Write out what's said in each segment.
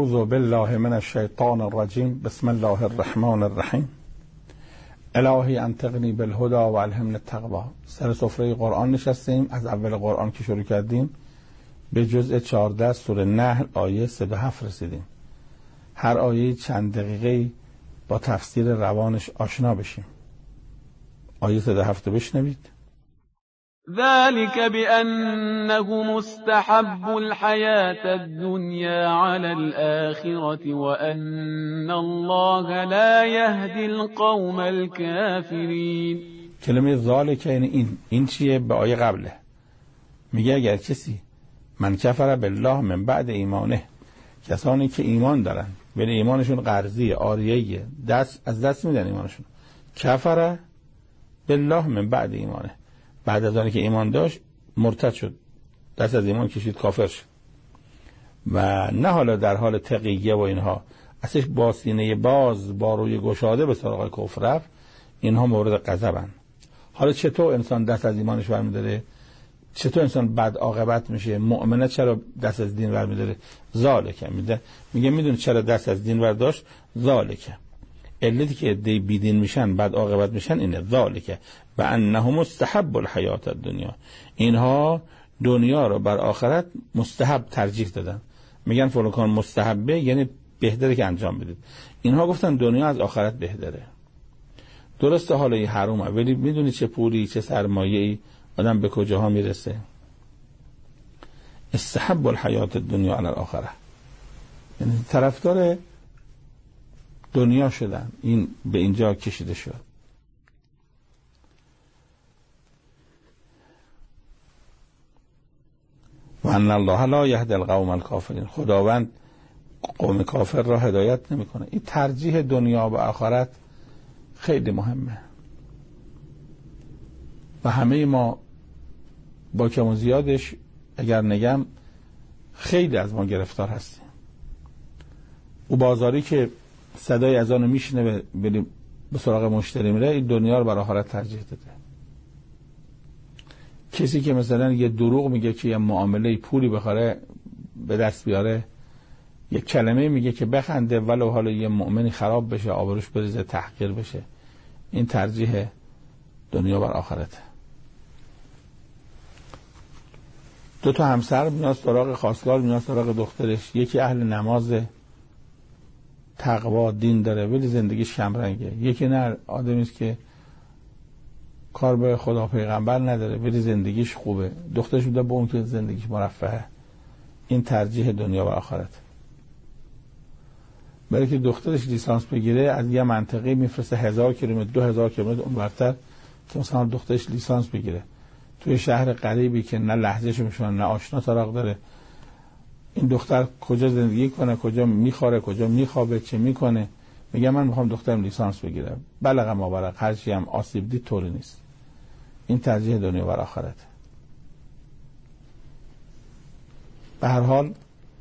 اعوذ بالله من الشیطان الرجیم. بسم الله الرحمن الرحیم. الهی انطقنی بالهدی و الهمنی التقوی. سر سفره قرآن نشستیم. از اول قرآن که شروع کردیم به جزء 14 سوره نحل آیه 37 رسیدیم. هر آیه چند دقیقه با تفسیر روانش آشنا بشیم. آیه 37 بشنوید. ذلك بأنه مستحب الحياة الدنيا على الآخرة وأن الله لا يهدي القوم الكافرين. کلمه ذالک یعنی این چیه؟ به آیه قبله میگه اگر کسی من کفر بالله من بعد ایمانه، کسانی که ایمان دارن ولی ایمانشون قرضیه، عاریه، از دست میدن ایمانشون، کفر بالله من بعد ایمانه، بعد از آنکه ایمان داشت مرتد شد، دست از ایمان کشید، کافر شد و نه حالا در حال تقیه و اینها، اصلش با سینه باز با روی گشاده به سراغ کفر رفت، اینها مورد غضبن. حالا چطور انسان دست از ایمانش برمی‌داره؟ چطور انسان بد عاقبت میشه؟ مؤمنه چرا دست از دین برمی‌داره؟ ذالک میگه میدونی چرا دست از دین برداشت؟ ذالک علتی که دی بیدین میشن بد عاقبت میشن اینه. ذالک و انه مستحب الحیات الدنیا، اینها دنیا رو بر آخرت مستحب ترجیح دادن. میگن فلان مستحبه یعنی بهتره که انجام بدید. اینها گفتن دنیا از آخرت بهتره. درسته حالا این حرومه، ولی میدونی چه پولی چه سرمایه‌ای آدم به کجاها میرسه؟ استحب الحیات الدنیا علی الاخره، یعنی طرفدار دنیا شدن. این به اینجا کشیده شد. و ان الله لا یهدی القوم الکافرین، خداوند قوم کافر را هدایت نمیکنه. این ترجیح دنیا و آخرت خیلی مهمه و همه ما با کم و زیادش اگر نگم خیلی از ما گرفتار هستیم. او بازاری که صدای اذانو میشنه به سراغ مشتری میره، این دنیا رو برای آخرت ترجیح داده. کسی که مثلا یه دروغ میگه که یه معامله پولی بخوره به دست بیاره، یه کلمه میگه که بخنده ولو حالا یه مؤمنی خراب بشه، آبروش بریزه، تحقیر بشه، این ترجیح دنیا بر آخرته. دو تا همسر میاد سراغ خواستگار، میاد سراغ دخترش، یکی اهل نماز، تقوا، دین داره ولی زندگیش کمرنگه، یکی نه، آدمی است که کار به خدا پیغمبر نداره ولی زندگیش خوبه، دخترش بوده با اون که زندگیش مرفهه. این ترجیح دنیا و آخرت. برای که دخترش لیسانس بگیره از یه منطقه میفرسته 1000 کیلومتر 2000 کیلومتر اونورتر که مثلا دخترش لیسانس بگیره توی شهر غریبی که نه لهجهش میشونه نه آشنا سراغ داره. این دختر کجا زندگی کنه، کجا میخوره، کجا میخوابه، چه میکنه؟ میگه من میخوام دخترم لیسانس بگیره، بلغ ما بلغ، هر چی هم آسیب دید طوری نیست. این ترجیح دنیا و آخرت. به هر حال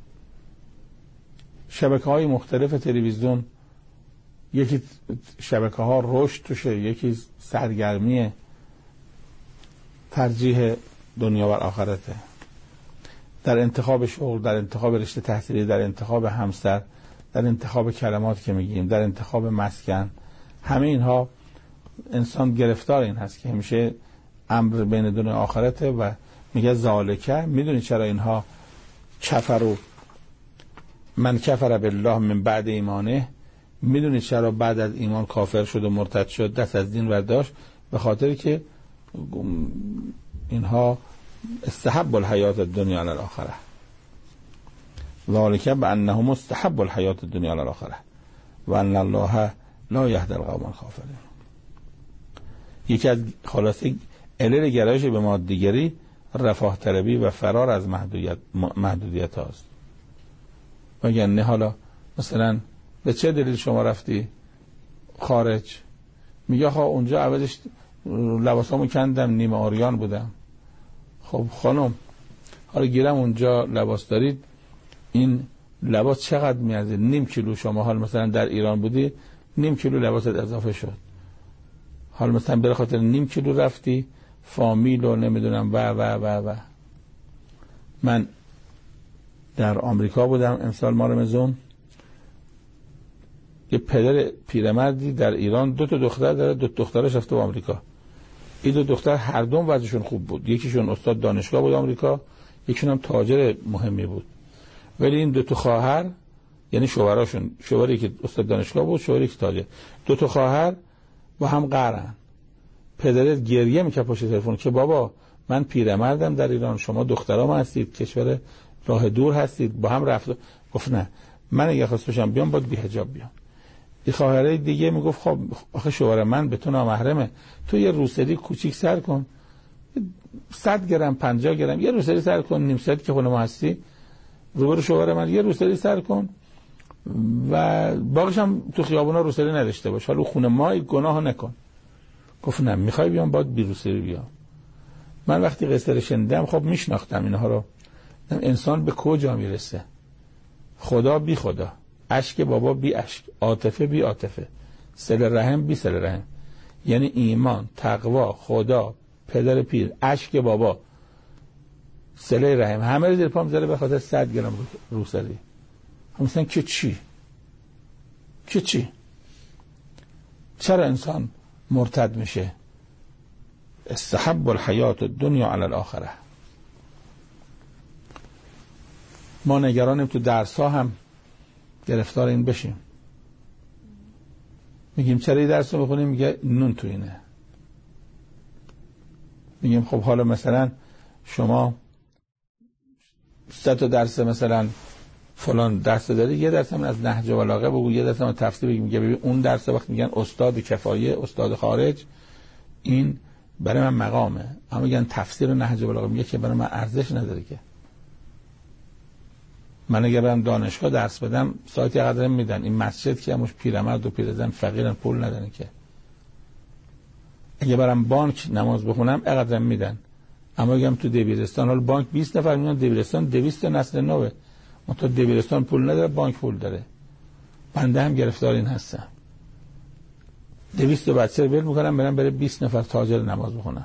شبکه‌های مختلف تلویزیون، یکی شبکه‌ها رشد توشه، یکی سرگرمیه، ترجیح دنیا و آخرته. در انتخاب شغل، در انتخاب رشته تحصیلی، در انتخاب همسر، در انتخاب کلمات که میگیم، در انتخاب مسکن، همه اینها انسان گرفتار این هست که همیشه امر بین دنیا و آخرته و میگه ذالکه. میدونی چرا اینها کفروا من کفر بالله من بعد ایمانه؟ میدونی چرا بعد از ایمان کافر شد و مرتد شد، دست از دین برداشت؟ به خاطری که اینها استحب الحیات الدنیا علی الاخره. ذالک بانه مستحب الحیات الدنیا علی الاخره و ان الله لا یهدی القوم الکافرین. یکی از خلاصه علل گرایش به مادیگری رفاه طلبی و فرار از محدودیت هاست. وگرنه حالا مثلا به چه دلیل شما رفتی خارج؟ میگه ها اونجا عوضش لباسامو کندم، نیمه آریان بودم. خب خانم حالا گیرم اونجا لباس دارید، این لباس چقدر میارزه؟ نیم کیلو. شما حال مثلا در ایران بودی نیم کیلو لباست اضافه شد، حال مثلا به خاطر نیم کیلو رفتی فامیل و نمیدونم و من در آمریکا بودم امسال ماه رمضان، یه پدر پیرمردی در ایران 2 دختر داره، 2 دخترش رفته به آمریکا. این 2 دختر هر دوم وضعشون خوب بود، یکیشون استاد دانشگاه بود آمریکا، یکیشون هم تاجر مهمی بود. ولی این 2 خواهر، یعنی شوهراشون، شوهری که استاد دانشگاه بود، شوهری که تاجر، 2 خواهر با هم قهرن. پدرت گریه میکنه پشت تلفن که بابا من پیرمردم در ایران، شما دخترام هستید، کشور راه دور هستید، با هم رفت. گفت نه، من اگه خواست باشم بیام باید بی حجاب بیام. این خواهرای دیگه میگفت خب آخه شوهر من به تو نامحرمه، تو یه روسری کوچیک سر کن، 100 گرم 50 گرم یه روسری سر کن، نیم ساعت که خونه ما هستی روبرو شوهر من یه روسری سر کن و باقیش هم تو خیابونا روسری نداشته باش، حالا خونه ما گناه نکن. گفت نه، میخوای بیام باید بی روسری بیام. من وقتی قصه رو شنیدم خب میشناختم اینها رو، انسان به کجا میرسه، خدا بی خدا، اشک بابا بی اشک، عاطفه بی عاطفه، صله رحم بی صله رحم. یعنی ایمان، تقوا، خدا، پدر پیر، اشک بابا، صله رحم، همه رو زیر پا میذاره به خاطر 100 گرم روسری. مثلا که چی؟ که چی؟ چرا انسان مرتد میشه؟ استحب الحیات الدنیا علی الاخره. ما نگرانیم تو درس‌ها هم گرفتار این بشیم. میگیم چرا این درس رو بخونیم؟ میگه نون تو اینه. میگیم خب حالا مثلا شما 3 درس مثلا فلان درس داری، یه درس هم از نهج و بلاغه بگو، یه درس هم تفسیر بگو. میگه ببین اون درس وقت میگن استاد کفایه، استاد خارج، این برای من مقامه. اما میگن تفسیر و نهج و بلاغه، میگه که برای من ارزش نداره. که من اگه برم دانشگاه درس بدم ساعتی قدر میدن، این مسجد که همش پیرمرد و پیرزن فقیرن پول ندارن. که اگه برم بانک نماز بخونم اقدر میدن. اما اگه تو دبیرستان، حالا بانک 20 نفر میان دبیرستان، 200 نسل نوه، اون تو دبیرستان پول نداره، بانک پول داره. بنده هم گرفتار این هستم. 200 بچه رو ول میکنم برم بره 20 نفر تاجر نماز بخونم.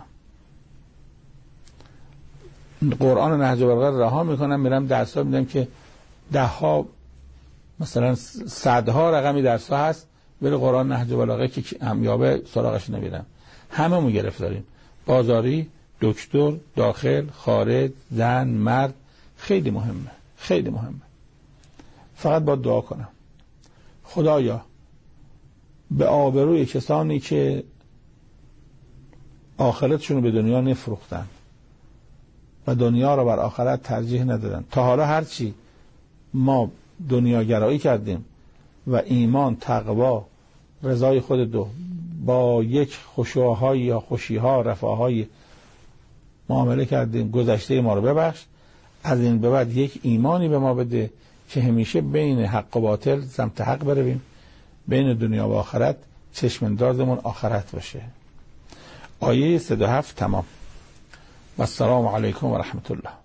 قرآن و نهج البلاغه رها میکنم میرم درس‌ها میدم که 10 ها مثلا 100 ها رقمی درس‌ها هست، ولی قرآن نهج البلاغه که همیابه سراغش نمیرم. هممون گرفتاریم. بازاری، دکتر، داخل، خارج، زن، مرد، خیلی مهمه، خیلی مهمه. فقط با دعا کنم خدایا به آبروی کسانی که آخرتشون رو به دنیا نفروختن و دنیا رو بر آخرت ترجیح ندادن، تا حالا هرچی ما دنیاگرایی کردیم و ایمان، تقوا، رضای خود دو با یک خشوع‌های یا خوشی‌ها، رفاهای معامله کردیم، گذشته ما رو ببخش. از این به بعد یک ایمانی به ما بده که همیشه بین حق و باطل سمت حق برویم، بین دنیا و آخرت چشم‌اندازمون آخرت باشه. آیه 107 تمام. و السلام علیکم و رحمت الله.